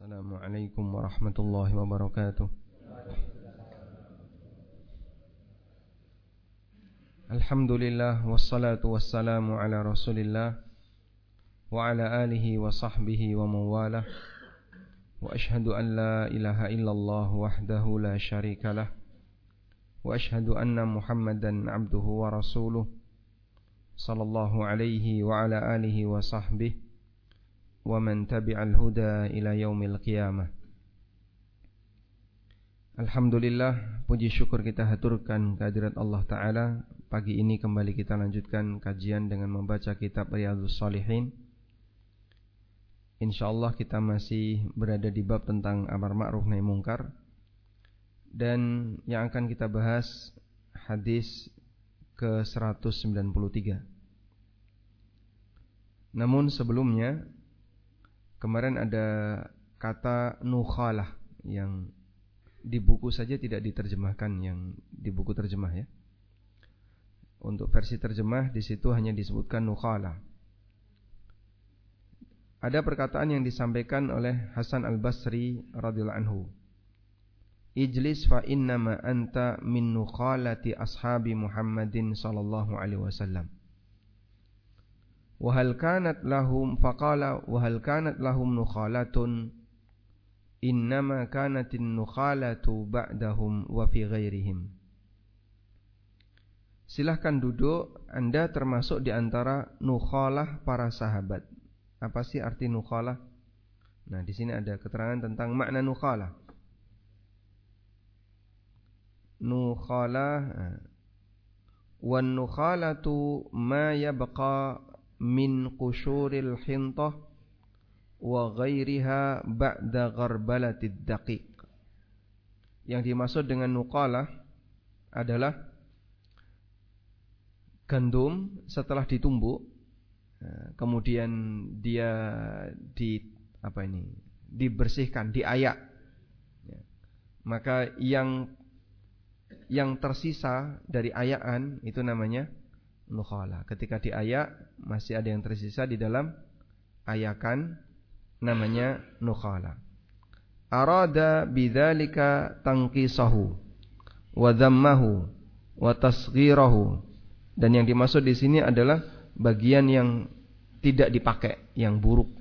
Assalamualaikum warahmatullahi wabarakatuh. Alhamdulillah wassalatu wassalamu ala Rasulillah wa ala alihi wa sahbihi wa mawalah. Wa ashhadu an la ilaha illallah wahdahu la syarikalah. Wa ashhadu anna Muhammadan abduhu wa rasuluh sallallahu alaihi wa ala alihi wa sahbihi wa man tabi'al huda ila yaumil qiyamah. Alhamdulillah, puji syukur kita haturkan kehadirat Allah Ta'ala. Pagi ini kembali kita lanjutkan kajian dengan membaca kitab Riyadhus Shalihin. InsyaAllah kita masih berada di bab tentang amar ma'ruf nahi mungkar. Dan yang akan kita bahas hadis ke 193. Namun sebelumnya, kemarin ada kata nukhalah yang di buku saja tidak diterjemahkan, yang di buku terjemah ya. Untuk versi terjemah di situ hanya disebutkan nukhalah. Ada perkataan yang disampaikan oleh Hasan Al-Basri radhiyallahu anhu. Ijlis fa innama anta min nukhalati ashabi Muhammadin sallallahu alaihi wasallam. Wahal kanat lahum faqala wahal kanat lahum nukhalatun innama kanatin nukhalatu ba'dahum wa fi ghairihim. Silahkan duduk, Anda termasuk di antara nukhalah para sahabat. Apa sih arti nukhalah? Nah, di sini ada keterangan tentang makna nukhalah. Nukhalah wan nukhalatu ma yabqa min qusyuril hintah wa ghairiha ba'da gharbalatid daqiq. Yang dimaksud dengan nukhalah adalah gandum setelah ditumbuk, kemudian dia dibersihkan, diayak. Maka yang tersisa dari ayakan itu namanya nukhalah. Ketika diayak masih ada yang tersisa di dalam ayakan, namanya nukhalah. Arada bidzalika tanqisahu wa dhammahu wa tasghirahu. Dan yang dimaksud di sini adalah bagian yang tidak dipakai, yang buruk.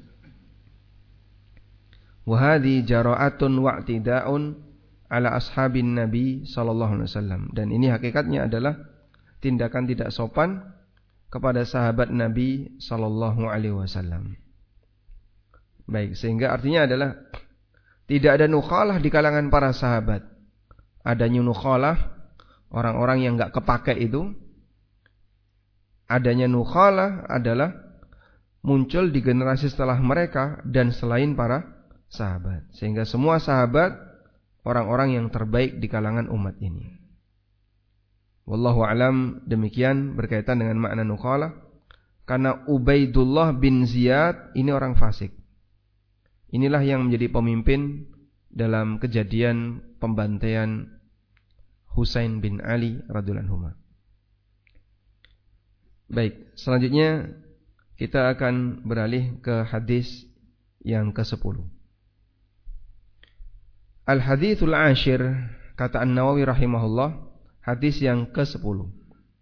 Wa hadhi jara'atun wa'tida'un ala ashabin nabi sallallahu alaihi wasallam. Dan ini hakikatnya adalah tindakan tidak sopan kepada sahabat Nabi sallallahu alaihi wasallam. Baik, sehingga artinya adalah tidak ada nukhalah di kalangan para sahabat. Adanya nukhalah orang-orang yang enggak kepakai itu. Adanya nukhalah adalah muncul di generasi setelah mereka dan selain para sahabat. Sehingga semua sahabat orang-orang yang terbaik di kalangan umat ini. Wallahu alam, demikian berkaitan dengan makna nukhalah. Karena Ubaidullah bin Ziyad ini orang fasik. Inilah yang menjadi pemimpin dalam kejadian pembantaian Husain bin Ali radhiyallahu anhu. Baik, selanjutnya kita akan beralih ke hadis yang ke-10. Al-hadithul ashir, kata An-Nawawi rahimahullah, hadis yang ke-10.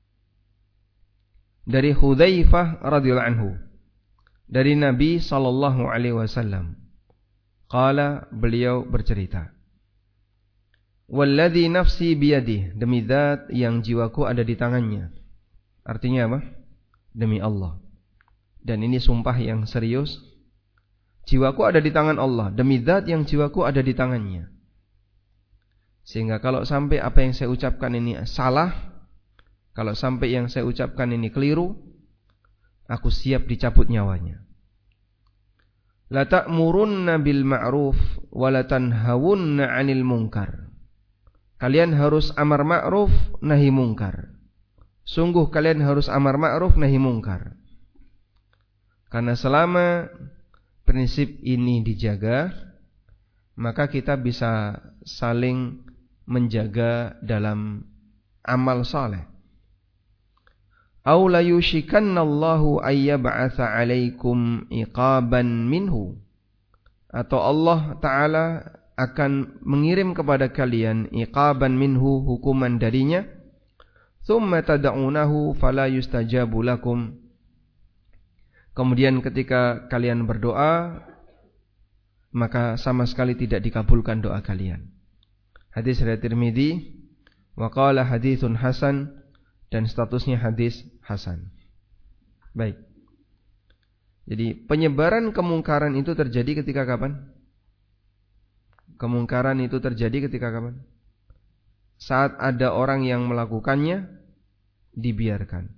Dari Hudzaifah radhiyallahu anhu, dari Nabi sallallahu alaihi wasallam. Qala, beliau bercerita. Walladzi nafsi biyadihi, demi zat yang jiwaku ada di tangannya. Artinya apa? Demi Allah. Dan ini sumpah yang serius. Jiwaku ada di tangan Allah, demi zat yang jiwaku ada di tangannya. Sehingga kalau sampai apa yang saya ucapkan ini salah, kalau sampai yang saya ucapkan ini keliru, aku siap dicabut nyawanya. La ta'murunna bil ma'ruf wa la tanhawunna 'anil munkar. Kalian harus amar ma'ruf nahi munkar. Sungguh kalian harus amar ma'ruf nahi munkar. Karena selama prinsip ini dijaga, maka kita bisa saling menjaga dalam amal saleh. Aw la yushikannallahu ayyab'atsa 'alaikum iqaban minhu. atau Allah Ta'ala akan mengirim kepada kalian iqaban minhu, hukuman darinya, thumma tad'unahu fala yustajabu lakum. Kemudian ketika kalian berdoa, maka sama sekali tidak dikabulkan doa kalian. Hadis riwayat Tirmidzi, wa qala haditsun hasan, dan statusnya hadis hasan. Baik. Jadi penyebaran kemungkaran itu terjadi ketika kapan? Kemungkaran itu terjadi ketika kapan? Saat ada orang yang melakukannya, dibiarkan.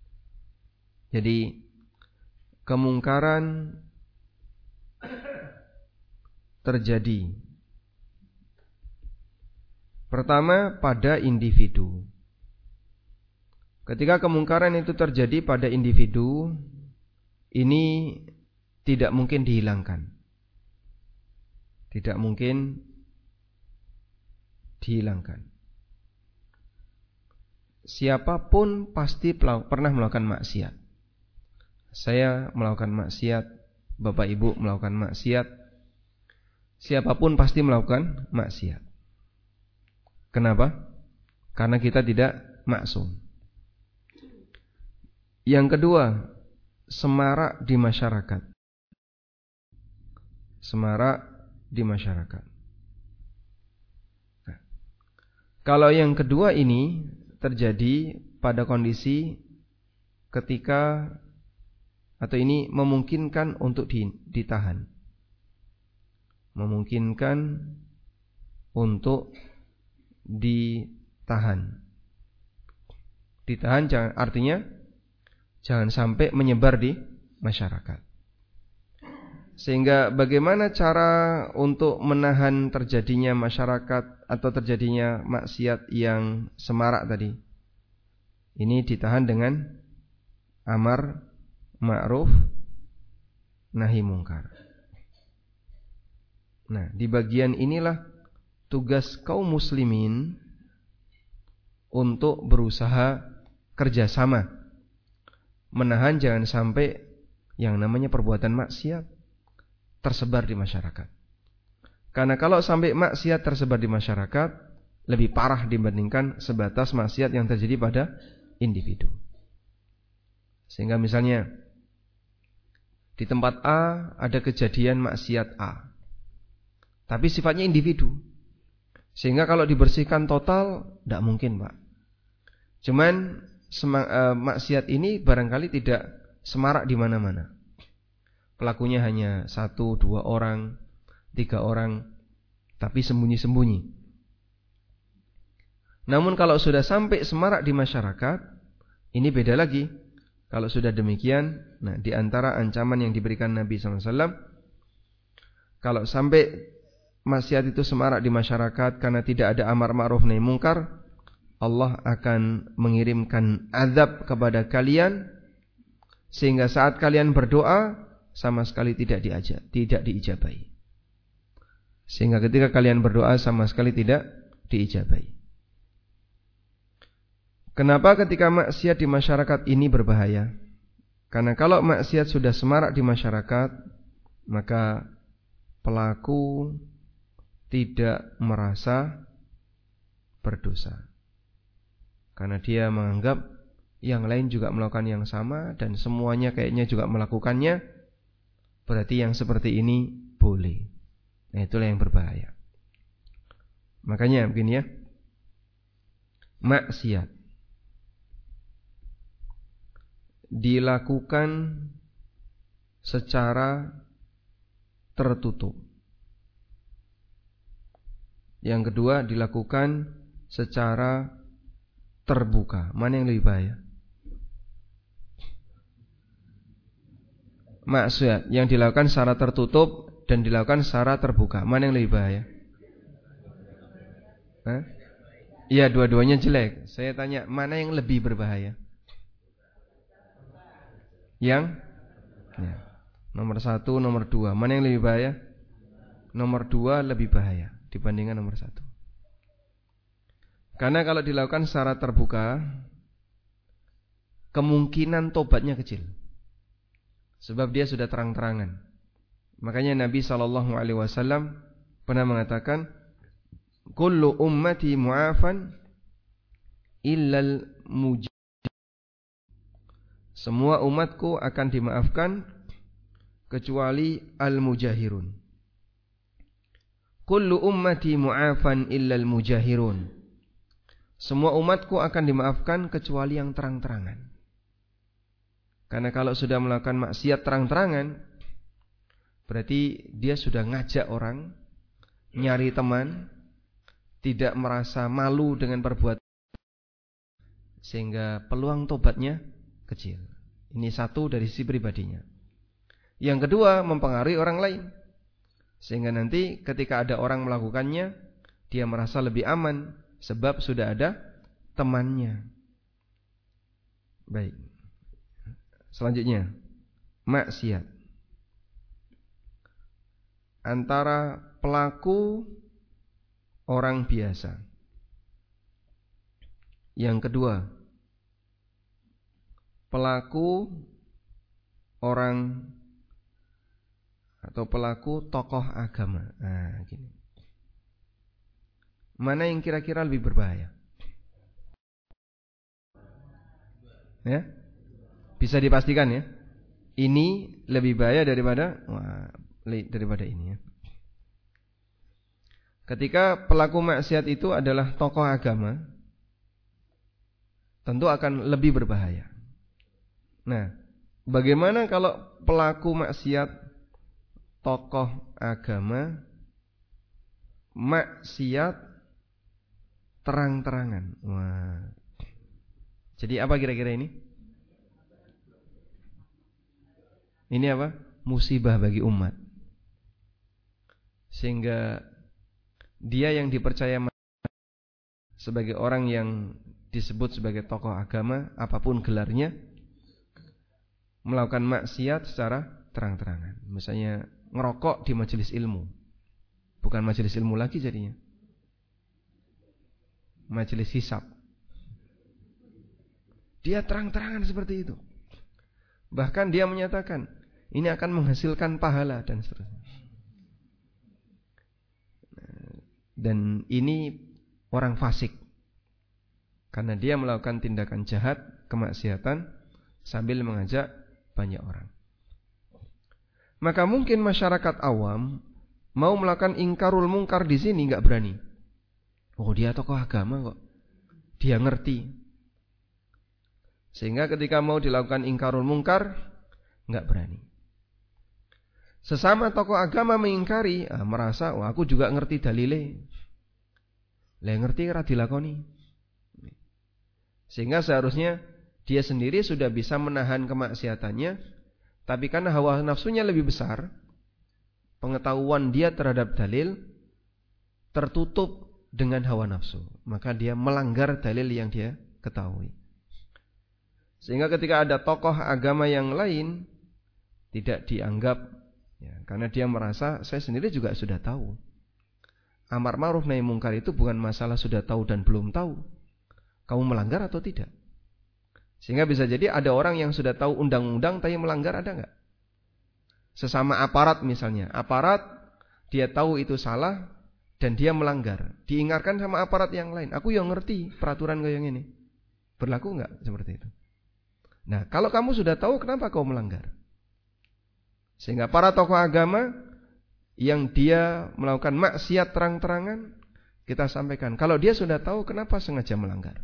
Jadi kemungkaran terjadi pertama pada individu. Ketika kemungkaran itu terjadi pada individu, ini tidak mungkin dihilangkan. Tidak mungkin dihilangkan. Siapapun pasti pernah melakukan maksiat. Saya melakukan maksiat, Bapak Ibu melakukan maksiat. Siapapun pasti melakukan maksiat. Kenapa? Karena kita tidak maksum. Yang kedua, semarak di masyarakat. Semarak di masyarakat. Nah, kalau yang kedua ini terjadi pada kondisi ketika atau ini memungkinkan untuk ditahan. Memungkinkan untuk ditahan. Ditahan artinya jangan sampai menyebar di masyarakat. Sehingga bagaimana cara untuk menahan terjadinya masyarakat atau terjadinya maksiat yang semarak tadi? Ini ditahan dengan amar ma'ruf nahi mungkar. Nah, di bagian inilah tugas kaum muslimin untuk berusaha kerjasama menahan jangan sampai yang namanya perbuatan maksiat tersebar di masyarakat. Karena kalau sampai maksiat tersebar di masyarakat, lebih parah dibandingkan sebatas maksiat yang terjadi pada individu. Sehingga misalnya di tempat A ada kejadian maksiat A, tapi sifatnya individu. Sehingga kalau dibersihkan total, tidak mungkin, Pak. Cuman maksiat ini barangkali tidak semarak di mana-mana. Pelakunya hanya 1, 2 orang, 3 orang, tapi sembunyi-sembunyi. Namun kalau sudah sampai semarak di masyarakat, ini beda lagi. Kalau sudah demikian, nah di antara ancaman yang diberikan Nabi SAW, kalau sampai maksiat itu semarak di masyarakat karena tidak ada amar ma'ruf nahi mungkar, Allah akan mengirimkan azab kepada kalian, sehingga saat kalian berdoa sama sekali tidak diijabahi. Sehingga ketika kalian berdoa sama sekali tidak diijabahi. Kenapa ketika maksiat di masyarakat ini berbahaya? Karena kalau maksiat sudah semarak di masyarakat, maka pelaku tidak merasa berdosa. Karena dia menganggap yang lain juga melakukan yang sama dan semuanya kayaknya juga melakukannya, berarti yang seperti ini boleh. Nah, itulah yang berbahaya. Makanya begini ya, maksiat dilakukan secara tertutup. Yang kedua, dilakukan secara terbuka. Mana yang lebih bahaya? Maksiat yang dilakukan secara tertutup dan dilakukan secara terbuka, mana yang lebih bahaya? Iya, dua-duanya jelek. Saya tanya, mana yang lebih berbahaya? Yang ya. Nomor 1, nomor 2, mana yang lebih bahaya? Nomor 2 lebih bahaya dibandingkan nomor 1. Karena kalau dilakukan secara terbuka, kemungkinan tobatnya kecil. Sebab dia sudah terang-terangan Makanya Nabi SAW pernah mengatakan, kullu ummati mu'afan illal mujahirun. Semua umatku akan dimaafkan kecuali al-mujahirun. Kullu ummati mu'afan illal mujahirun. Semua umatku akan dimaafkan kecuali yang terang-terangan. Karena kalau sudah melakukan maksiat terang-terangan, berarti dia sudah ngajak orang, nyari teman, tidak merasa malu dengan perbuatan, sehingga peluang tobatnya kecil. Ini satu dari sisi pribadinya. Yang kedua, mempengaruhi orang lain, sehingga nanti ketika ada orang melakukannya, dia merasa lebih aman sebab sudah ada temannya. Baik. Selanjutnya, maksiat. Antara pelaku orang biasa. Yang kedua, pelaku orang atau pelaku tokoh agama. Nah, gini. Mana yang kira-kira lebih berbahaya? Ya? Bisa dipastikan ya? Ini lebih bahaya daripada ini ya. Ketika pelaku maksiat itu adalah tokoh agama, tentu akan lebih berbahaya. Nah, bagaimana kalau pelaku maksiat tokoh agama maksiat terang-terangan? Wah. Jadi apa kira-kira ini? Ini apa? Musibah bagi umat. Sehingga dia yang dipercaya sebagai orang yang disebut sebagai tokoh agama, apapun gelarnya, melakukan maksiat secara terang-terangan. Misalnya ngerokok di majelis ilmu. Bukan majelis ilmu lagi jadinya, majelis hisab. Dia terang-terangan seperti itu. Bahkan dia menyatakan ini akan menghasilkan pahala dan seterusnya. Dan ini orang fasik, karena dia melakukan tindakan jahat, kemaksiatan, sambil mengajak banyak orang. Maka mungkin masyarakat awam mau melakukan ingkarul mungkar di sini nggak berani. Oh, dia tokoh agama kok, dia ngerti. Sehingga ketika mau dilakukan ingkarul mungkar nggak berani. Sesama tokoh agama mengingkari, merasa, wah aku juga ngerti dalile. Lah ngerti ora dilakoni. Sehingga seharusnya dia sendiri sudah bisa menahan kemaksiatannya, tapi karena hawa nafsunya lebih besar, pengetahuan dia terhadap dalil tertutup dengan hawa nafsu, maka dia melanggar dalil yang dia ketahui. Sehingga ketika ada tokoh agama yang lain tidak dianggap, ya, karena dia merasa saya sendiri juga sudah tahu. Amar ma'ruf nahi mungkar itu bukan masalah sudah tahu dan belum tahu, kamu melanggar atau tidak. Sehingga bisa jadi ada orang yang sudah tahu undang-undang tapi melanggar, ada enggak? Sesama aparat misalnya, aparat dia tahu itu salah dan dia melanggar, diingatkan sama aparat yang lain, aku yang ngerti peraturan kayak yang ini, berlaku enggak seperti itu? Nah, kalau kamu sudah tahu, kenapa kau melanggar? Sehingga para tokoh agama yang dia melakukan maksiat terang-terangan, kita sampaikan, kalau dia sudah tahu, kenapa sengaja melanggar?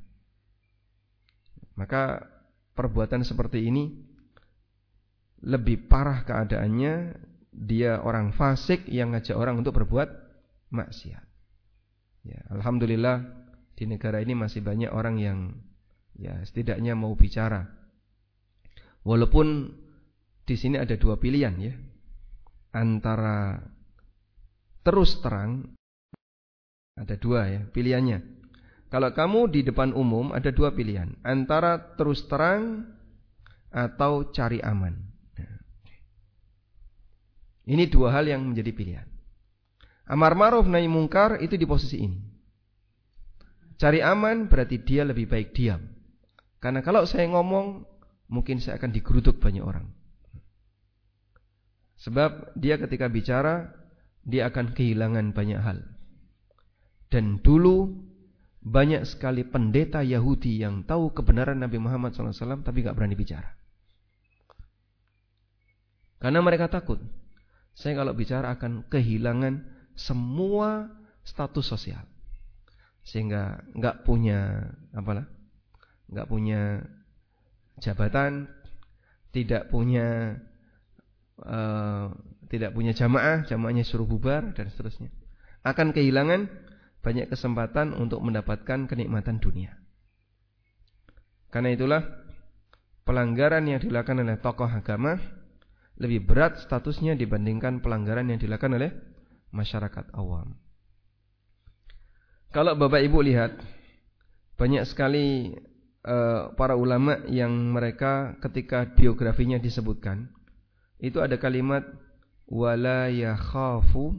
Maka perbuatan seperti ini lebih parah keadaannya, dia orang fasik yang ngajak orang untuk berbuat maksiat. Ya, alhamdulillah di negara ini masih banyak orang yang ya setidaknya mau bicara. Walaupun di sini ada dua pilihan ya, antara terus terang, ada dua ya pilihannya. Kalau kamu di depan umum ada dua pilihan, antara terus terang atau cari aman. Ini dua hal yang menjadi pilihan. Amar ma'ruf nahi mungkar itu di posisi ini. Cari aman berarti dia lebih baik diam. Karena kalau saya ngomong, mungkin saya akan digeruduk banyak orang. Sebab dia ketika bicara, dia akan kehilangan banyak hal. Dan dulu banyak sekali pendeta Yahudi yang tahu kebenaran Nabi Muhammad SAW tapi gak berani bicara. Karena mereka takut, saya kalau bicara akan kehilangan semua status sosial. Sehingga gak punya gak punya jabatan, tidak punya jamaahnya suruh bubar dan seterusnya. Akan kehilangan banyak kesempatan untuk mendapatkan kenikmatan dunia. Karena itulah pelanggaran yang dilakukan oleh tokoh agama lebih berat statusnya dibandingkan pelanggaran yang dilakukan oleh masyarakat awam. Kalau Bapak Ibu lihat, banyak sekali para ulama yang mereka ketika biografinya disebutkan, itu ada kalimat wala yakhafu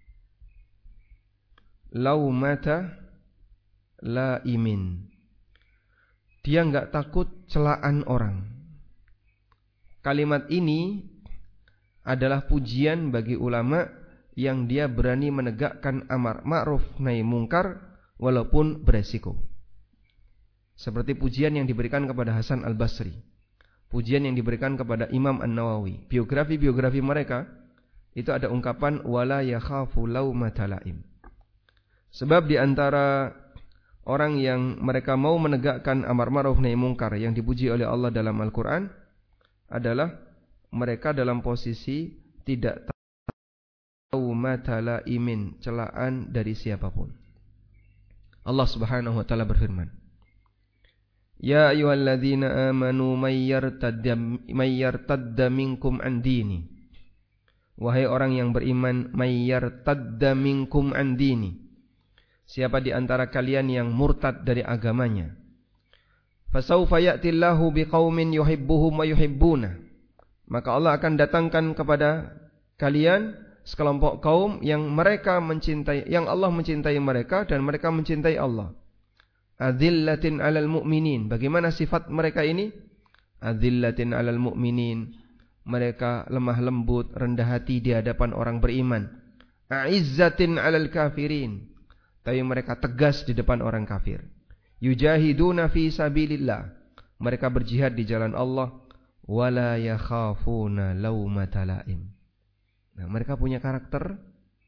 laumata laimin. Dia enggak takut celaan orang. Kalimat ini adalah pujian bagi ulama yang dia berani menegakkan amar ma'ruf nahi mungkar walaupun beresiko. Seperti pujian yang diberikan kepada Hasan Al-Basri, pujian yang diberikan kepada Imam An-Nawawi. Biografi mereka itu ada ungkapan wala yakhafu laumata laim. Sebab di antara orang yang mereka mau menegakkan amar ma'ruf nahi mungkar yang dipuji oleh Allah dalam Al-Quran adalah mereka dalam posisi tidak tahu laumata laimin, celaan dari siapapun. Allah Subhanahu wa taala berfirman, ya ayyuhalladzina amanu may yartadda minkum an dini. Wahai orang yang beriman, may yartadda minkum an dini. Siapa di antara kalian yang murtad dari agamanya, fasawfa ya'tillahu biqaumin yuhibbuhum wa yuhibbuna. Maka Allah akan datangkan kepada kalian sekelompok kaum yang mereka mencintai, yang Allah mencintai mereka dan mereka mencintai Allah. Adzillatin 'alal mu'minin. Bagaimana sifat mereka ini? Adzillatin 'alal mu'minin. Mereka lemah lembut, rendah hati di hadapan orang beriman. A'izzatin 'alal kafirin. Tapi mereka tegas di depan orang kafir. Yujahiduna fi sabilillah. Mereka berjihad di jalan Allah. Wala yakhafuna laumata laim. Nah, mereka punya karakter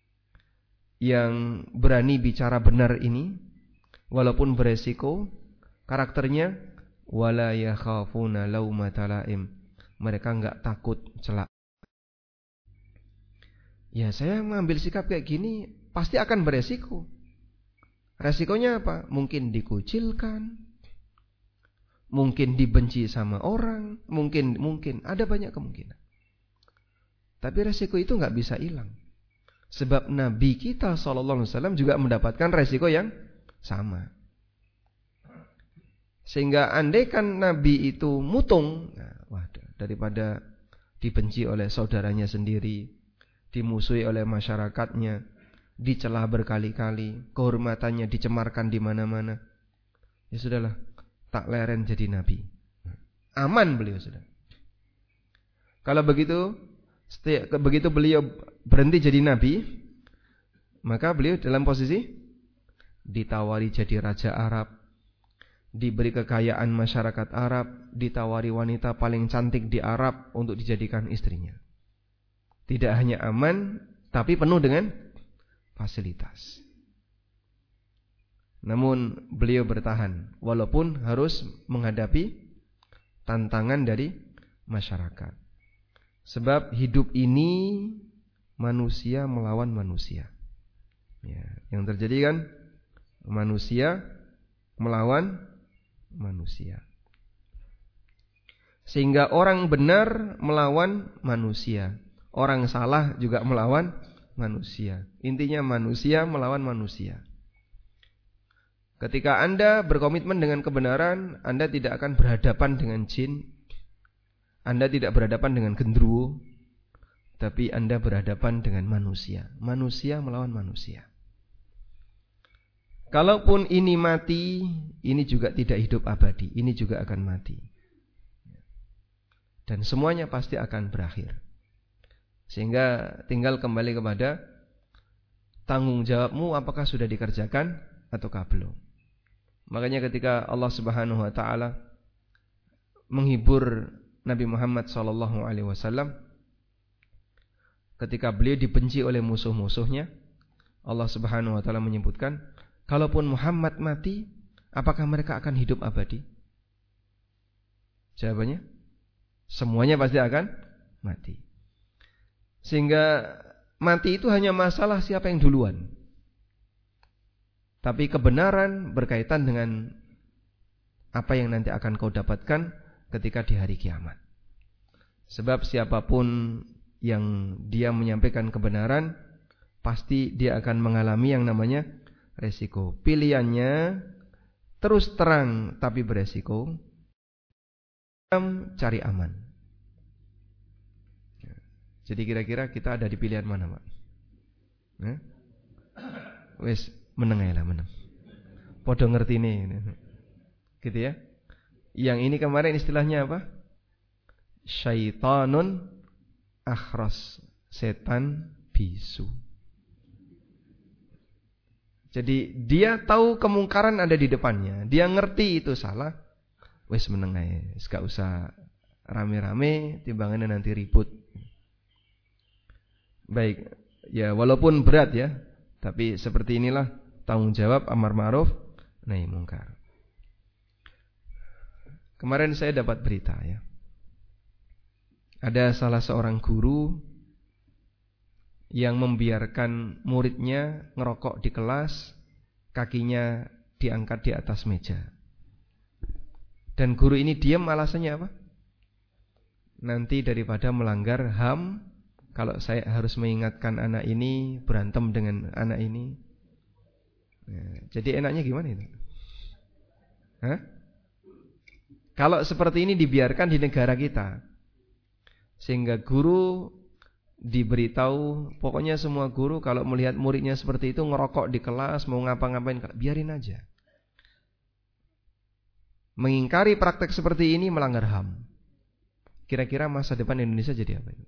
yang berani bicara benar ini, walaupun beresiko. Karakternya wala yakhafuna laumata laim. Mereka enggak takut celak. Ya, saya mengambil sikap kayak gini pasti akan beresiko. Resikonya apa? Mungkin dikucilkan, mungkin dibenci sama orang, mungkin ada banyak kemungkinan. Tapi resiko itu enggak bisa hilang. Sebab Nabi kita SAW juga mendapatkan resiko yang sama. Sehingga andaikan Nabi itu mutung, daripada dibenci oleh saudaranya sendiri, dimusuhi oleh masyarakatnya, dicela berkali-kali, kehormatannya dicemarkan di mana-mana, ya sudahlah, tak leren jadi Nabi. Aman beliau sudah. Kalau begitu beliau berhenti jadi Nabi, maka beliau dalam posisi ditawari jadi Raja Arab, diberi kekayaan masyarakat Arab, ditawari wanita paling cantik di Arab untuk dijadikan istrinya. Tidak hanya aman, tapi penuh dengan fasilitas. Namun beliau bertahan, walaupun harus menghadapi tantangan dari masyarakat. Sebab hidup ini manusia melawan manusia. Ya, yang terjadi kan manusia melawan manusia. Sehingga orang benar melawan manusia, orang salah juga melawan manusia. Intinya manusia melawan manusia. Ketika Anda berkomitmen dengan kebenaran, Anda tidak akan berhadapan dengan jin, Anda tidak berhadapan dengan genderuwo, tapi Anda berhadapan dengan manusia. Manusia melawan manusia. Kalaupun ini mati, ini juga tidak hidup abadi, ini juga akan mati. Dan semuanya pasti akan berakhir. Sehingga tinggal kembali kepada tanggung jawabmu apakah sudah dikerjakan ataukah belum. Makanya ketika Allah Subhanahu wa taala menghibur Nabi Muhammad sallallahu alaihi wasallam ketika beliau dibenci oleh musuh-musuhnya, Allah Subhanahu wa taala menyebutkan, kalaupun Muhammad mati, apakah mereka akan hidup abadi? Jawabannya, semuanya pasti akan mati. Sehingga mati itu hanya masalah siapa yang duluan. Tapi kebenaran berkaitan dengan apa yang nanti akan kau dapatkan ketika di hari kiamat. Sebab siapapun yang dia menyampaikan kebenaran, pasti dia akan mengalami yang namanya resiko. Pilihannya terus terang tapi beresiko, cari aman. Jadi kira-kira kita ada di pilihan mana, Pak? Wes meneng ae lah, meneng. Podo ngertine. Gitu ya. Yang ini kemarin istilahnya apa? Syaitanun akhras, setan bisu. Jadi dia tahu kemungkaran ada di depannya, dia ngerti itu salah. Wes meneng ae, gak usah rame-rame timbangannya nanti ribut. Baik, ya walaupun berat ya, tapi seperti inilah tanggung jawab amar ma'ruf nahi mungkar. Kemarin saya dapat berita ya. Ada salah seorang guru yang membiarkan muridnya ngerokok di kelas, kakinya diangkat di atas meja. Dan guru ini diam, alasannya apa? Nanti daripada melanggar HAM, kalau saya harus mengingatkan anak ini berantem dengan anak ini. Jadi enaknya gimana itu? Kalau seperti ini dibiarkan di negara kita, sehingga guru diberitahu, pokoknya semua guru kalau melihat muridnya seperti itu ngerokok di kelas, mau ngapa-ngapain, biarin aja. Mengingkari praktek seperti ini melanggar HAM. Kira-kira masa depan Indonesia jadi apa?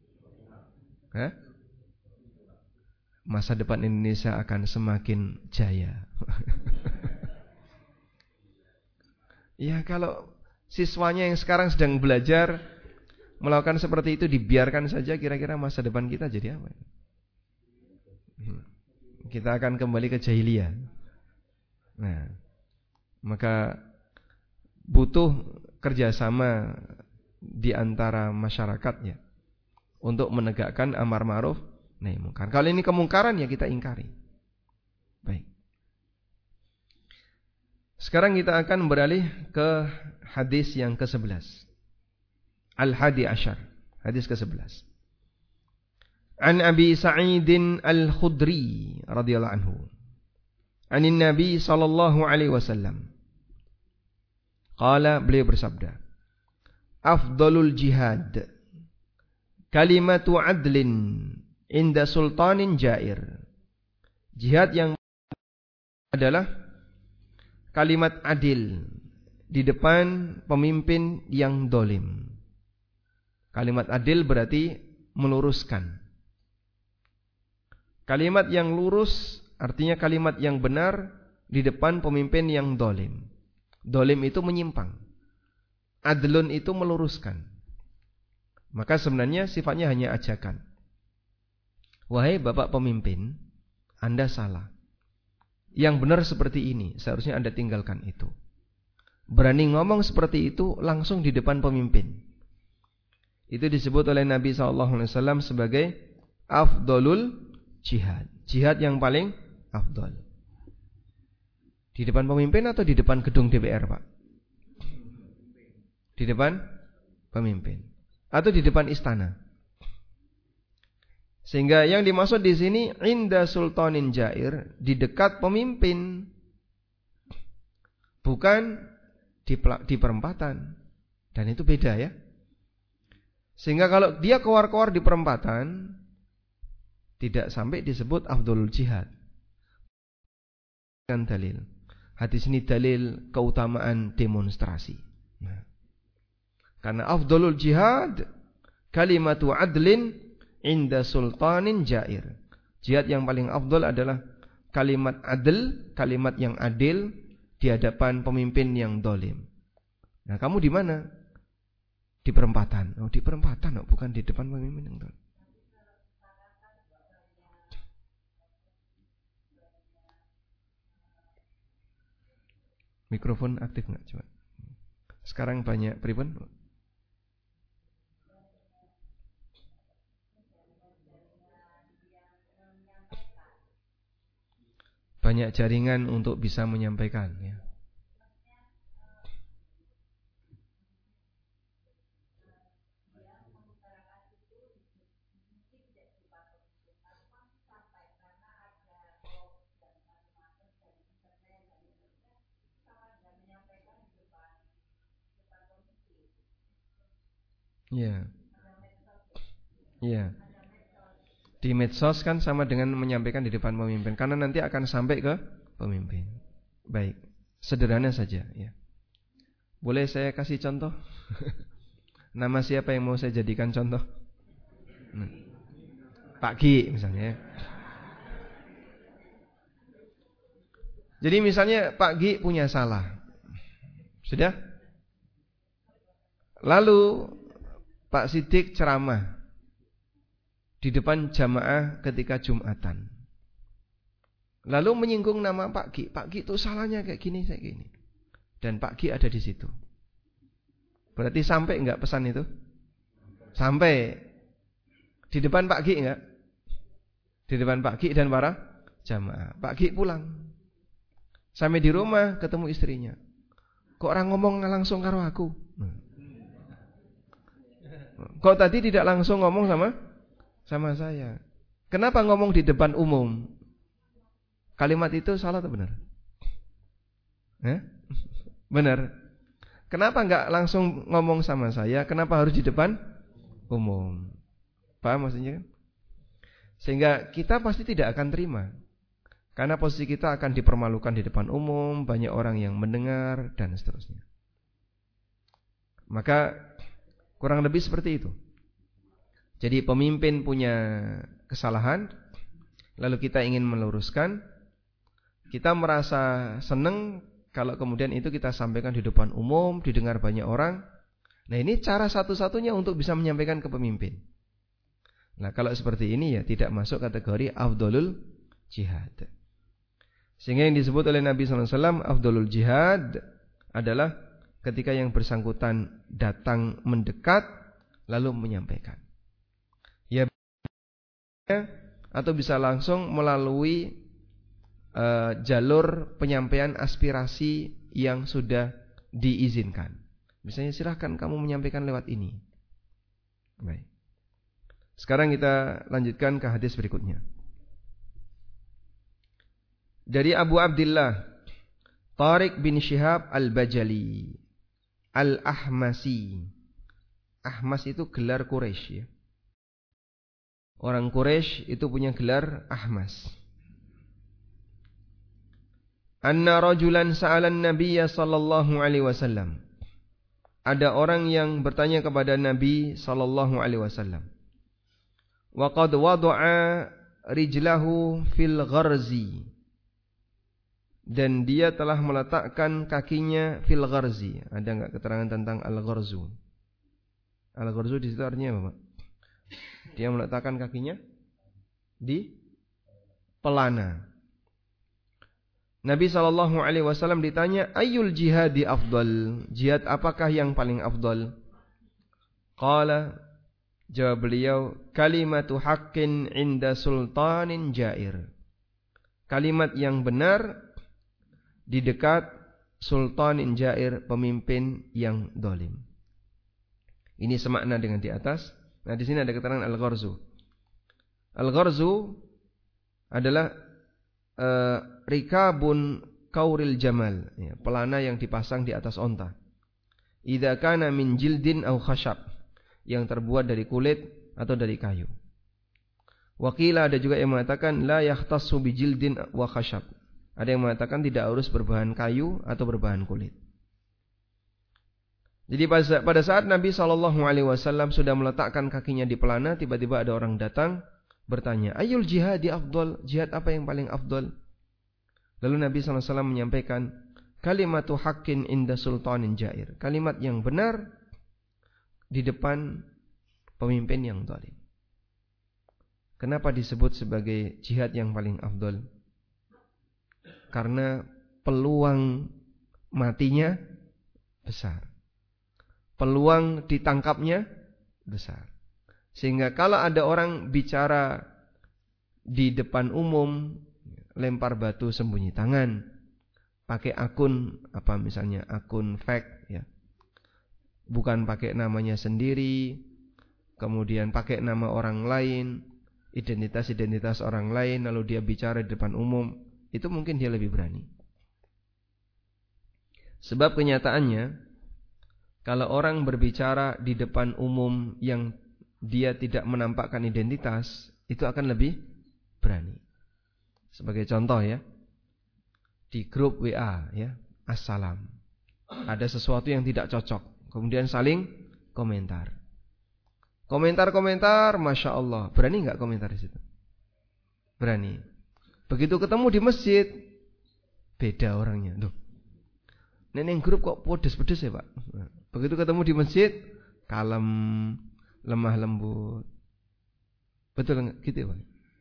Masa depan Indonesia akan semakin jaya. Ya kalau siswanya yang sekarang sedang belajar melakukan seperti itu dibiarkan saja, kira-kira masa depan kita jadi apa? Kita akan kembali ke jahiliyah. Nah, maka butuh kerjasama di antara masyarakatnya untuk menegakkan amar ma'ruf nahi mungkar. Kalau ini kemungkaran ya kita ingkari. Baik. Sekarang kita akan beralih ke hadis yang ke-11. Al-Hadi Asyar, hadis ke-11. An Abi Sa'idin Al-Khudri radhiyallahu anhu. Anin Nabi sallallahu alaihi wasallam. Qala, beliau bersabda, afdalul jihad kalimatu adlin inda sultanin jair. Jihad yang adalah kalimat adil di depan pemimpin yang dolim. Kalimat adil berarti meluruskan. Kalimat yang lurus artinya kalimat yang benar di depan pemimpin yang dolim. Dolim itu menyimpang. Adlun itu meluruskan. Maka sebenarnya sifatnya hanya ajakan. Wahai bapak pemimpin, Anda salah. Yang benar seperti ini, seharusnya Anda tinggalkan itu. Berani ngomong seperti itu langsung di depan pemimpin. Itu disebut oleh Nabi SAW sebagai afdolul jihad. Jihad yang paling afdol. Di depan pemimpin atau di depan gedung DPR, Pak? Di depan pemimpin. Atau di depan istana. Sehingga yang dimaksud di sini inda sultanin jair, di dekat pemimpin, bukan di perempatan. Dan itu beda ya. Sehingga kalau dia keluar-keluar di perempatan, tidak sampai disebut afdolul jihad. Dengan dalil. Hadis ini dalil keutamaan demonstrasi. Karena afdolul jihad kalimatu adlin inda sultanin jair. Jihad yang paling afdal adalah kalimat adil, kalimat yang adil di hadapan pemimpin yang dolim. Nah, kamu di mana? Di perempatan. Oh, di perempatan, bukan di depan pemimpin yang dolim. Mikrofon aktif nggak coba? Sekarang banyak pribun. Banyak jaringan untuk bisa menyampaikan, ya. Ya. Ya. Di medsos kan sama dengan menyampaikan di depan pemimpin, karena nanti akan sampai ke pemimpin. Baik, sederhana saja, ya. Boleh saya kasih contoh? Nama siapa yang mau saya jadikan contoh? Pak Gi misalnya. Jadi misalnya Pak Gi punya salah, sudah. Lalu Pak Sidik ceramah di depan jamaah ketika Jumatan. Lalu menyinggung nama Pak Gi. Pak Gi itu salahnya kayak gini, kayak gini. Dan Pak Gi ada di situ. Berarti sampai enggak pesan itu? Sampai. Di depan Pak Gi enggak? Di depan Pak Gi dan para jamaah. Pak Gi pulang. Sampai di rumah ketemu istrinya. Kok orang ngomong langsung karo aku? Kok tadi tidak langsung ngomong sama saya? Kenapa ngomong di depan umum? Kalimat itu salah atau benar? Benar. Kenapa enggak langsung ngomong sama saya? Kenapa harus di depan umum? Paham maksudnya kan? Sehingga kita pasti tidak akan terima. Karena posisi kita akan dipermalukan di depan umum, banyak orang yang mendengar dan seterusnya. Maka kurang lebih seperti itu. Jadi pemimpin punya kesalahan, lalu kita ingin meluruskan, kita merasa senang kalau kemudian itu kita sampaikan di depan umum, didengar banyak orang. Nah, ini cara satu-satunya untuk bisa menyampaikan ke pemimpin. Nah, kalau seperti ini ya tidak masuk kategori afdolul jihad. Sehingga yang disebut oleh Nabi SAW afdolul jihad adalah ketika yang bersangkutan datang mendekat lalu menyampaikan. Ya, atau bisa langsung melalui jalur penyampaian aspirasi yang sudah diizinkan. Misalnya silahkan kamu menyampaikan lewat ini. Baik. Sekarang kita lanjutkan ke hadis berikutnya. Dari Abu Abdillah Tariq bin Syihab al-Bajali al-Ahmasi. Ahmas itu gelar Quraisy, ya. Orang Quraisy itu punya gelar Ahmas. Anna rajulan sa'alan Nabiyya sallallahu alaihi wasallam. Ada orang yang bertanya kepada Nabi sallallahu alaihi wasallam. Wa qad wada'a rijlahu fil gharzi. Dan dia telah meletakkan kakinya fil gharzi. Ada enggak keterangan tentang al-gharzu? Al-gharzu di situ artinya apa, Pak? Dia meletakkan kakinya di pelana. Nabi SAW ditanya, ayyul jihadi afdal? Jihad apakah yang paling afdal? Qala, jawab beliau, kalimatu haqqin inda sultanin jair. Kalimat yang benar di dekat sultanin jair, pemimpin yang dolim. Ini semakna dengan di atas. Nah, di sini ada keterangan al-gharzu. Al-gharzu adalah rikabun kauril jamal, ya, pelana yang dipasang di atas onta. Idza kana min jildin aw khashab, yang terbuat dari kulit atau dari kayu. Wakila ada juga yang mengatakan la yahtassu bi jildin wa khashab. Ada yang mengatakan tidak harus berbahan kayu atau berbahan kulit. Jadi pada saat Nabi SAW sudah meletakkan kakinya di pelana, tiba-tiba ada orang datang bertanya, ayul jihadi afdol, jihad apa yang paling afdol? Lalu Nabi SAW menyampaikan, kalimatu haqqin inda sultanin jair, kalimat yang benar di depan pemimpin yang zalim. Kenapa disebut sebagai jihad yang paling afdol? Karena peluang matinya besar, peluang ditangkapnya besar. Sehingga kalau ada orang bicara di depan umum, lempar batu sembunyi tangan, pakai akun apa misalnya akun fake ya, bukan pakai namanya sendiri, kemudian pakai nama orang lain, identitas orang lain, lalu dia bicara di depan umum, itu mungkin dia lebih berani. Sebab kenyataannya, kalau orang berbicara di depan umum yang dia tidak menampakkan identitas, itu akan lebih berani. Sebagai contoh ya, di grup WA ya, assalam, ada sesuatu yang tidak cocok, kemudian saling komentar. Komentar, masya Allah, berani nggak komentar di situ? Berani. Begitu ketemu di masjid, beda orangnya. Duh, neneng grup kok pedes-pedes ya Pak. Begitu ketemu di masjid, kalem, lemah lembut. Betul nggak? Gitu ya Pak?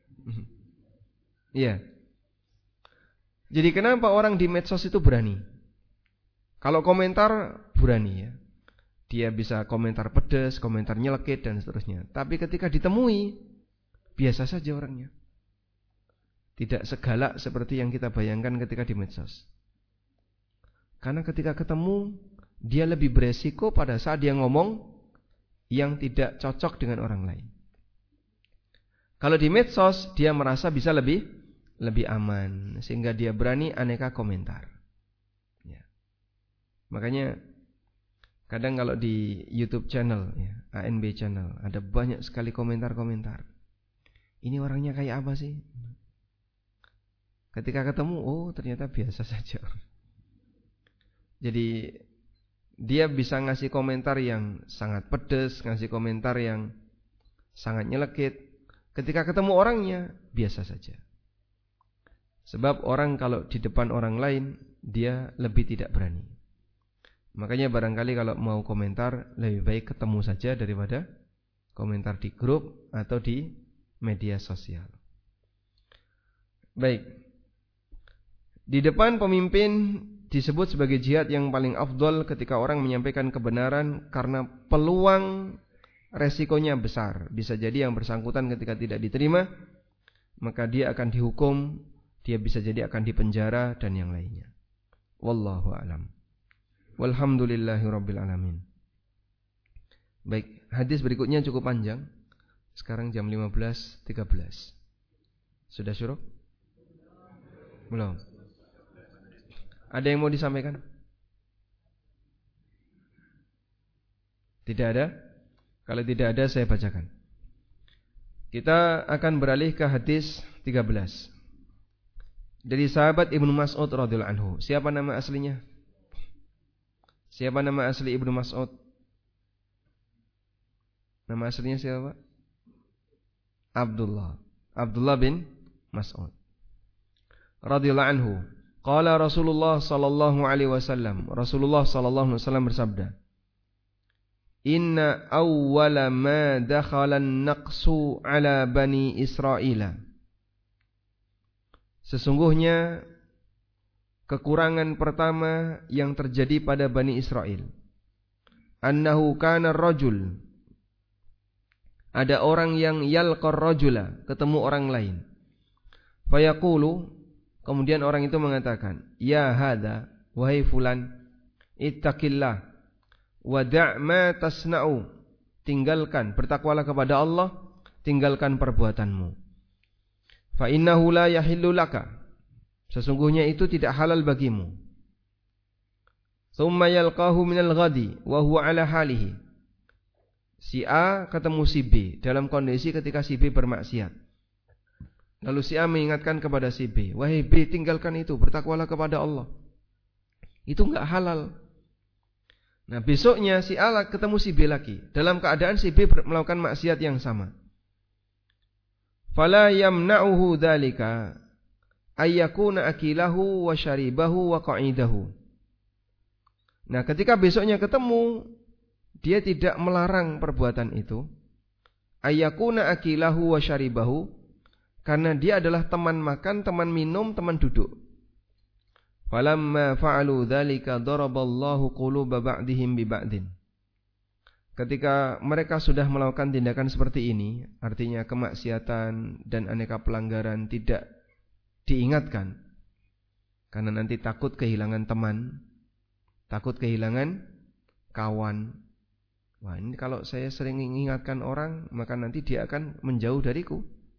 Iya. Jadi kenapa orang di medsos itu berani? Kalau komentar berani ya. Dia bisa komentar pedas, komentar nyelekit dan seterusnya. Tapi ketika ditemui, biasa saja orangnya. Tidak segalak seperti yang kita bayangkan ketika di medsos. Karena ketika ketemu, dia lebih beresiko pada saat dia ngomong yang tidak cocok dengan orang lain. Kalau di medsos, dia merasa bisa lebih aman, sehingga dia berani aneka komentar. Ya. Makanya kadang kalau di YouTube channel, ya, ANB channel, ada banyak sekali komentar-komentar. Ini orangnya kayak apa sih? Ketika ketemu, oh ternyata biasa saja. Jadi dia bisa ngasih komentar yang sangat pedas, ngasih komentar yang sangat nyelekit. Ketika ketemu orangnya, biasa saja. Sebab orang kalau di depan orang lain, dia lebih tidak berani. Makanya barangkali kalau mau komentar, lebih baik ketemu saja daripada komentar di grup atau di media sosial. Baik. Di depan pemimpin disebut sebagai jihad yang paling afdol ketika orang menyampaikan kebenaran karena peluang resikonya besar. Bisa jadi yang bersangkutan ketika tidak diterima, maka dia akan dihukum, dia bisa jadi akan dipenjara dan yang lainnya. Wallahu a'lam. Walhamdulillahirabbil alamin. Baik, hadis berikutnya cukup panjang. Sekarang jam 15.13. Sudah syuruk? Belum. Ada yang mau disampaikan? Tidak ada? Kalau tidak ada saya bacakan. Kita akan beralih ke hadis 13. Dari sahabat Ibnu Mas'ud radhiyallahu anhu. Siapa nama aslinya? Siapa nama asli Ibnu Mas'ud? Nama aslinya siapa? Abdullah bin Mas'ud radhiyallahu anhu. Qala Rasulullah sallallahu alaihi wasallam. Rasulullah sallallahu alaihi wasallam bersabda, Inna awwala ma dakhala an-naqsu ala bani Israila. Sesungguhnya kekurangan pertama yang terjadi pada Bani Israel, annahu kana rajul, ada orang yang yalqar rajula, ketemu orang lain, fayaqulu, kemudian orang itu mengatakan, ya hada, wahai fulan, ittaqillah wa da' ma tasna'u, tinggalkan, bertakwalah kepada Allah, tinggalkan perbuatanmu. Fa innahu la yahillu laka, sesungguhnya itu tidak halal bagimu. Tsumma yalqahu minal ghadi wa huwa ala halihi. Si A ketemu si B dalam kondisi ketika si B bermaksiat. Lalu si A mengingatkan kepada si B, wahai B, tinggalkan itu, bertakwalah kepada Allah. Itu enggak halal. Nah, besoknya si A ketemu si B lagi, dalam keadaan si B melakukan maksiat yang sama. Fala yamna'uhu dzalika ayyakuna akilahu wa syaribahu wa qa'idahu. Nah, ketika besoknya ketemu, dia tidak melarang perbuatan itu. Ayyakuna akilahu wa syaribahu, karena dia adalah teman makan, teman minum, teman duduk. Falamma fa'alu dzalika daraballahu quluba ba'dihim bi ba'din. Ketika mereka sudah melakukan tindakan seperti ini, artinya kemaksiatan dan aneka pelanggaran tidak diingatkan, karena nanti takut kehilangan teman, takut kehilangan kawan. Wah, ini kalau saya sering mengingatkan orang, maka nanti dia akan menjauh dariku.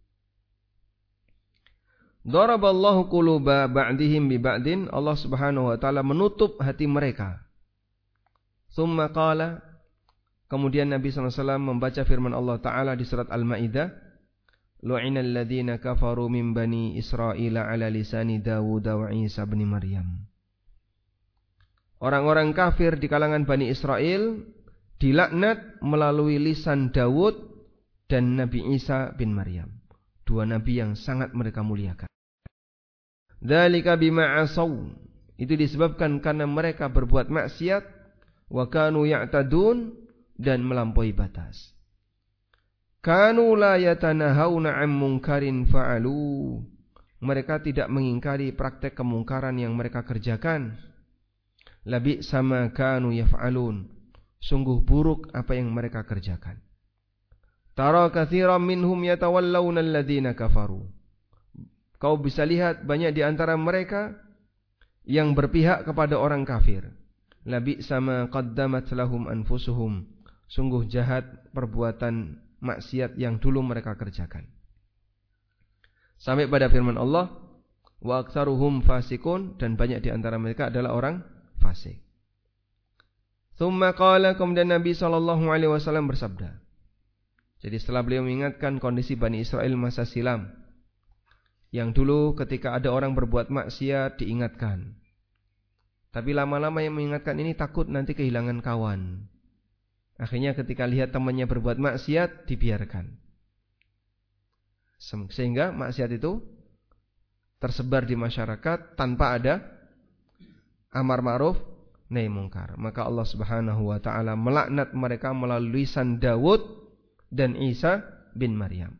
Daraballahu quluba ba'dihim bi ba'din, Allah Subhanahu wa taala menutup hati mereka. Tsumma qala, kemudian Nabi SAW membaca firman Allah Ta'ala di surat Al-Ma'idah, lu'inal ladzina kafaru min bani Israila ala lisani Dawud wa Isa bin Maryam. Orang-orang kafir di kalangan Bani Israel dilaknat melalui lisan Dawud dan Nabi Isa bin Maryam, dua nabi yang sangat mereka muliakan. Dzalika bima asaw, itu disebabkan karena mereka berbuat maksiat, wa kanu ya'tadun, dan melampaui batas. Kanu la yatanahawna 'an munkarin fa'alu, mereka tidak mengingkari praktek kemungkaran yang mereka kerjakan. Labi sama kanu yaf'alun, sungguh buruk apa yang mereka kerjakan. Tara katsiran minhum yatawallawna alladhina kafaru, kau bisa lihat banyak di antara mereka yang berpihak kepada orang kafir. Labi sama qaddamat lahum anfusuhum, sungguh jahat perbuatan maksiat yang dulu mereka kerjakan. Sampai pada firman Allah, wa aktsaruhum fasikun, dan banyak di antara mereka adalah orang fasik. Tsumma qala, kemudian Nabi SAW bersabda. Jadi setelah beliau mengingatkan kondisi Bani Israel masa silam, yang dulu ketika ada orang berbuat maksiat diingatkan, tapi lama-lama yang mengingatkan ini takut nanti kehilangan kawan. Akhirnya ketika lihat temannya berbuat maksiat, dibiarkan. Sehingga maksiat itu tersebar di masyarakat tanpa ada amar ma'ruf nahi mungkar. Maka Allah Subhanahu wa taala melaknat mereka melalui lisan Dawud dan Isa bin Maryam.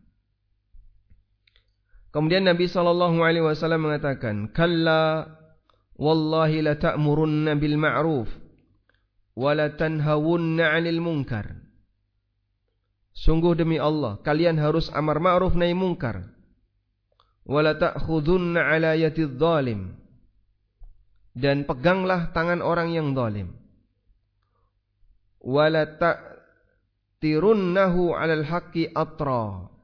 Kemudian Nabi SAW mengatakan, kalla wallahi la ta'murunna bil ma'ruf wa la tanhawunna 'anil munkar. Sungguh demi Allah, kalian harus amar ma'ruf nahi munkar. Wa la ta'khudunna 'ala yadidh dhalim, dan peganglah tangan orang yang zalim. Wa la ta'tirunnahu 'alal haqqi atra.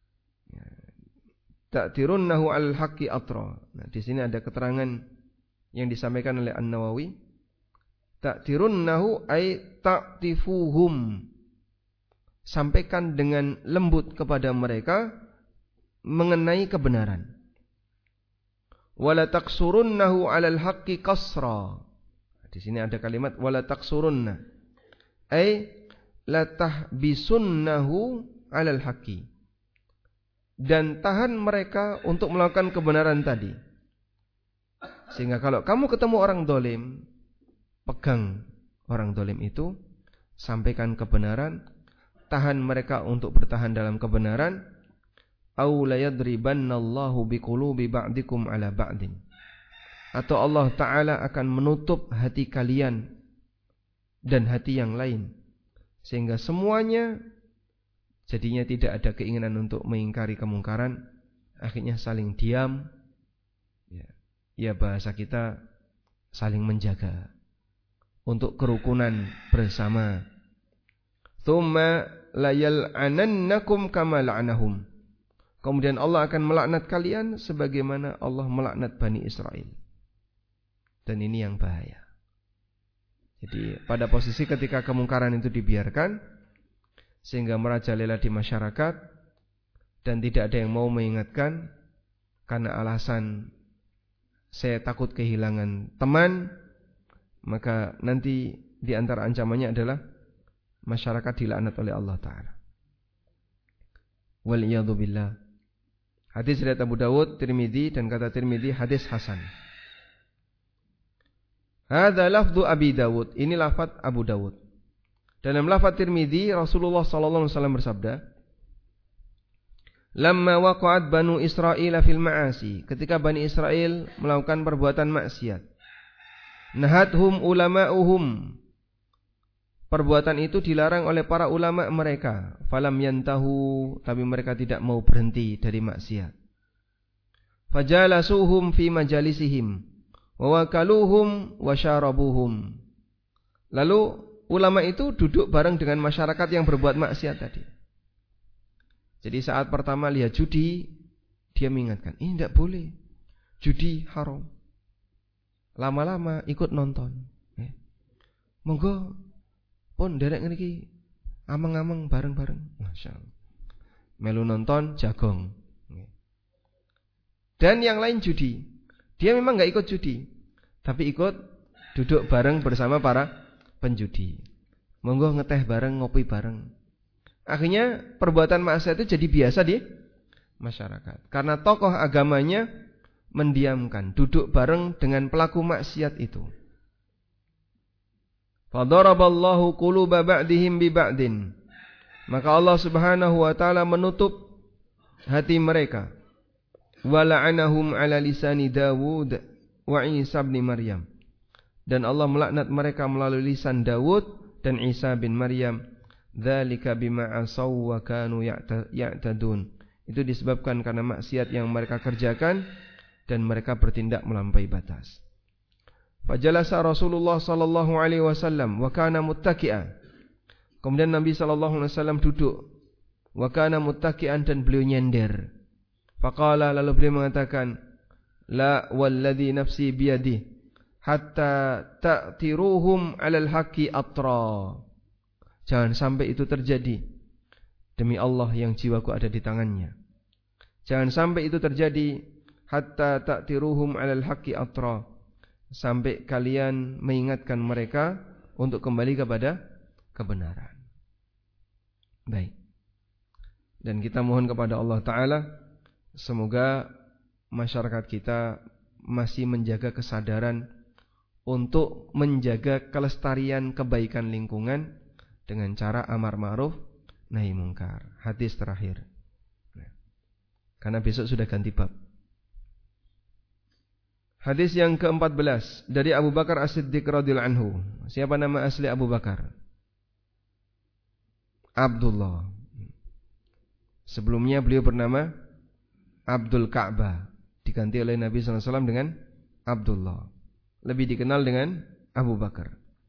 Ta'tirunnahu 'alal haqqi atra. Nah, di sini ada keterangan yang disampaikan oleh An-Nawawi. Ta'tirunnahu ay ta'tifuhum. Sampaikan dengan lembut kepada mereka mengenai kebenaran. Wala taqsurunnahu 'alal haqqi qasra. Di sini ada kalimat wala taqsurunna, ay la tahbisunnahu 'alal haqqi, dan tahan mereka untuk melakukan kebenaran tadi. Sehingga kalau kamu ketemu orang dolim, pegang orang dolim itu, sampaikan kebenaran, tahan mereka untuk bertahan dalam kebenaran. Au la yadribannallahu biqulubi ba'dikum ala ba'din, atau Allah Ta'ala akan menutup hati kalian dan hati yang lain, sehingga semuanya jadinya tidak ada keinginan untuk mengingkari kemungkaran. Akhirnya saling diam, ya bahasa kita saling menjaga untuk kerukunan bersama. Tsumma la yal'anannakum kama la'anahum, kemudian Allah akan melaknat kalian sebagaimana Allah melaknat Bani Israel. Dan ini yang bahaya. Jadi pada posisi ketika kemungkaran itu dibiarkan sehingga merajalela di masyarakat dan tidak ada yang mau mengingatkan karena alasan saya takut kehilangan teman, maka nanti di antara ancamannya adalah masyarakat dilaknat oleh Allah Ta'ala. Waliyadzubillah. Hadis riwayat Abu Dawud, Tirmidzi, dan kata Tirmidzi hadis hasan. Hadza lafdhu Abi Dawud. Ini lafaz Abu Dawud. Dalam lafaz Tirmidzi, Rasulullah sallallahu alaihi wasallam bersabda, "Lamma waqa'at Banu Israil fil ma'asi." Ketika Bani Israel melakukan perbuatan maksiat. Nahathum ulama'uhum. Perbuatan itu dilarang oleh para ulama mereka. Falam yantahu, tapi mereka tidak mau berhenti dari maksiat. Fajalasuhum fi majalisihim wa wakaluhum wa syarabuhum. Lalu ulama itu duduk bareng dengan masyarakat yang berbuat maksiat tadi. Jadi saat pertama lihat judi, dia mengingatkan, ini tidak boleh, judi haram. Lama-lama ikut nonton. Monggo pun derek ngriki ameng-ameng bareng-bareng. Masyaallah. Melu nonton jagong. Dan yang lain judi. Dia memang enggak ikut judi, tapi ikut duduk bareng bersama para penjudi. Monggo ngeteh bareng, ngopi bareng. Akhirnya perbuatan maksiat itu jadi biasa di masyarakat. Karena tokoh agamanya mendiamkan, duduk bareng dengan pelaku maksiat itu. Fadaraballahu quluba ba'dihim bi ba'din. Maka Allah Subhanahu wa taala menutup hati mereka. Wa la'anahum 'ala lisani Dawud wa Isa bin Maryam. Dan Allah melaknat mereka melalui lisan Dawud dan Isa bin Maryam. Dzalika bima asaw wa kanu ya'tadun. Itu disebabkan karena maksiat yang mereka kerjakan dan mereka bertindak melampaui batas. Fajalasa Rasulullah sallallahu alaihi wasallam wa kana muttaqi'an. Kemudian Nabi sallallahu alaihi wasallam duduk. Wa kana muttaqi'an, dan beliau nyender. Faqala, lalu beliau mengatakan, la walladzi nafsi biyadihi hatta ta'tiruhum 'alal haqqi atra. Jangan sampai itu terjadi. Demi Allah yang jiwaku ada di tangannya. Jangan sampai itu terjadi. Hatta ta'tiruhum 'alal haqqi atra. Sampai kalian mengingatkan mereka untuk kembali kepada kebenaran. Baik. Dan kita mohon kepada Allah Ta'ala, semoga masyarakat kita masih menjaga kesadaran untuk menjaga kelestarian kebaikan lingkungan dengan cara amar ma'ruf nahi mungkar. Hadis terakhir. Karena besok sudah ganti bab. Hadis yang ke-14 dari Abu Bakar As-Siddiq radhiyallahu anhu. Siapa nama asli Abu Bakar? Abdullah. Sebelumnya beliau bernama Abdul Ka'bah, diganti oleh Nabi SAW dengan Abdullah. Lebih dikenal dengan Abu Bakar.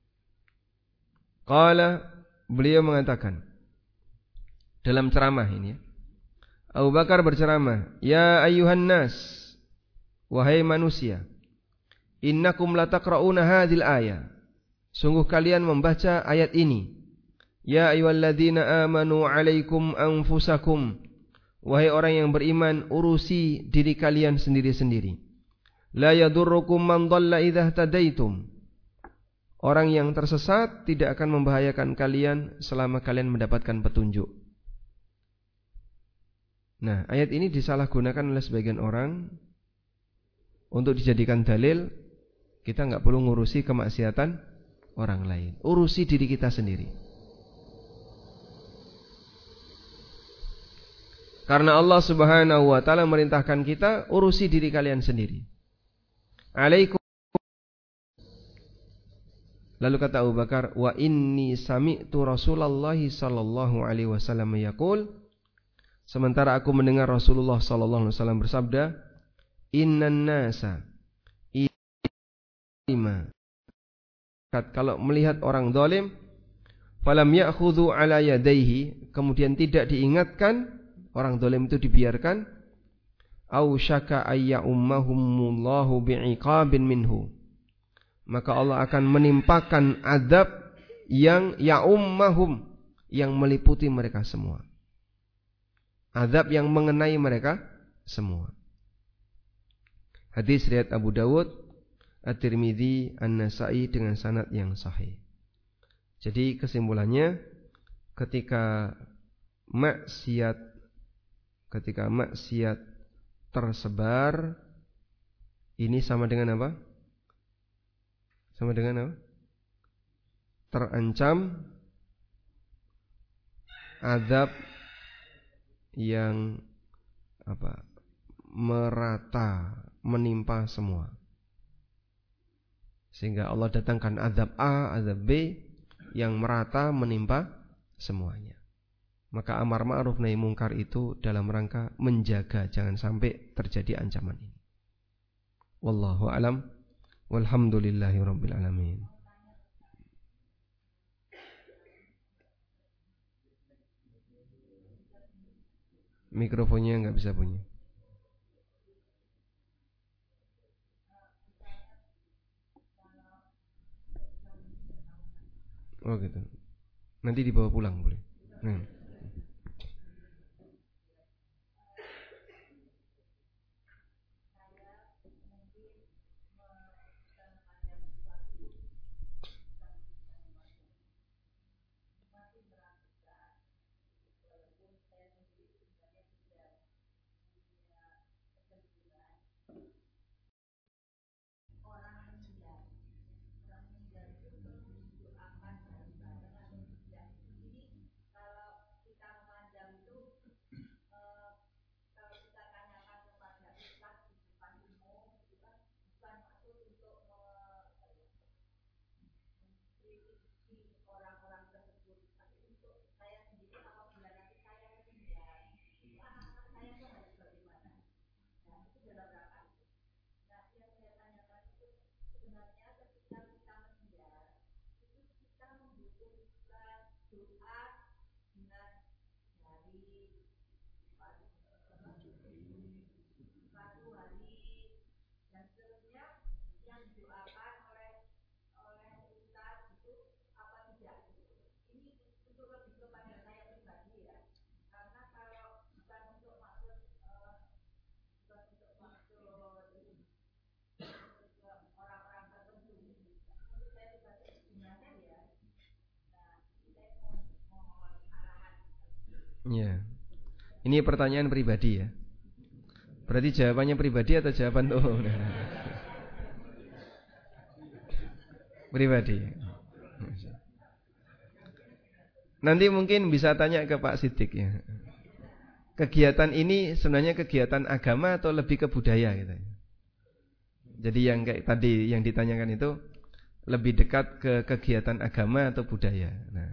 Qala, beliau mengatakan dalam ceramah ini, Abu Bakar berceramah, ya ayyuhan nas, wahai manusia, innakum lataqra'una hadhil ayah. Sungguh kalian membaca ayat ini. Ya ayyuhalladzina amanu 'alaikum anfusakum. Wahai orang yang beriman, urusi diri kalian sendiri-sendiri. La yadurrukum man dhalla idza tadaitum. Orang yang tersesat tidak akan membahayakan kalian selama kalian mendapatkan petunjuk. Nah, ayat ini disalahgunakan oleh sebagian orang untuk dijadikan dalil kita enggak perlu ngurusi kemaksiatan orang lain. Urusi diri kita sendiri. Karena Allah Subhanahu wa taala merintahkan kita urusi diri kalian sendiri. Alaikum. Lalu kata Abu Bakar, wa inni sami'tu Rasulullah sallallahu alaihi wasallam yaqul, sementara aku mendengar Rasulullah sallallahu alaihi wasallam bersabda, innan nasa ima. Kalau melihat orang zalim, falam ya'khudhu ala yadayhi, kemudian tidak diingatkan, orang zalim itu dibiarkan, au syaka ayya ummahumullahu bi'iqabin minhu, maka Allah akan menimpakan azab yang ya'ummahum, yang meliputi mereka semua. Azab yang mengenai mereka semua. Hadis riwayat Abu Dawud, At-Tirmidzi, An-Nasa'i dengan sanad yang sahih. Jadi kesimpulannya, ketika maksiat tersebar, ini sama dengan apa? Terancam azab yang merata, menimpa semua. Sehingga Allah datangkan azab A, azab B yang merata menimpa semuanya. Maka amar ma'ruf nahi mungkar itu dalam rangka menjaga jangan sampai terjadi ancaman ini. Wallahu a'lam. Walhamdulillahi rabbil alamin. Mikrofonnya enggak bisa bunyi. Oh gitu. Nanti dibawa pulang boleh. Ya. Ini pertanyaan pribadi ya. Berarti jawabannya pribadi atau jawaban pribadi. Nanti mungkin bisa tanya ke Pak Siddiq ya. Kegiatan ini sebenarnya kegiatan agama atau lebih ke budaya gitu. Jadi yang kayak tadi yang ditanyakan itu lebih dekat ke kegiatan agama atau budaya. Nah,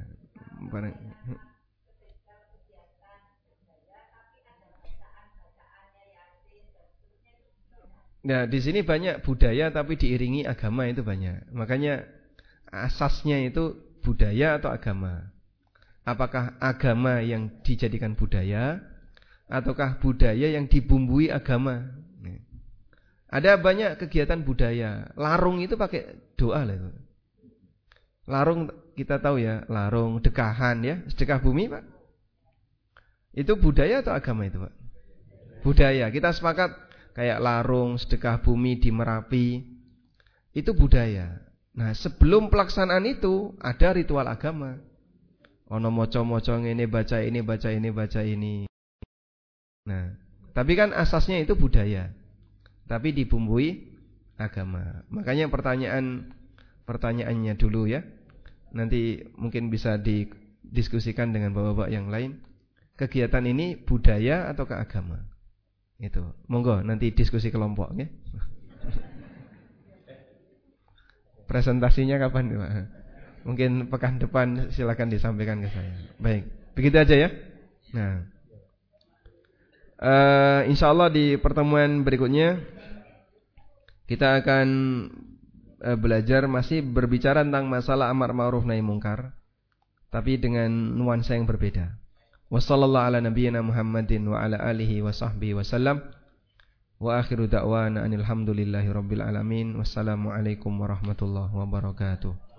Nah, di sini banyak budaya tapi diiringi agama itu banyak. Makanya asasnya itu budaya atau agama. Apakah agama yang dijadikan budaya ataukah budaya yang dibumbui agama? Ada banyak kegiatan budaya. Larung itu pakai doa lah itu. Larung kita tahu ya, larung dekahan ya, sedekah bumi, Pak. Itu budaya atau agama itu, Pak? Budaya. Kita sepakat kayak larung, sedekah bumi di Merapi, itu budaya. Nah, sebelum pelaksanaan itu ada ritual agama. Ono moco-moco ini baca ini, baca ini, baca ini. Nah, tapi kan asasnya itu budaya. Tapi dibumbui agama. Makanya pertanyaannya dulu ya. Nanti mungkin bisa didiskusikan dengan bapak-bapak yang lain. Kegiatan ini budaya atau ke agama? Itu. Monggo nanti diskusi kelompok ya. Presentasinya kapan, Pak? Mungkin pekan depan silakan disampaikan ke saya. Baik, begitu aja ya. Nah, insyaallah di pertemuan berikutnya kita akan belajar masih berbicara tentang masalah amar ma'ruf nahi mungkar, tapi dengan nuansa yang berbeda. Wassallallahu ala nabiyyina Muhammadin wa ala alihi wa sahbihi wasallam. Wa akhiru da'wana anil hamdulillahi rabbil alamin. Wassalamu alaikum warahmatullahi wabarakatuh.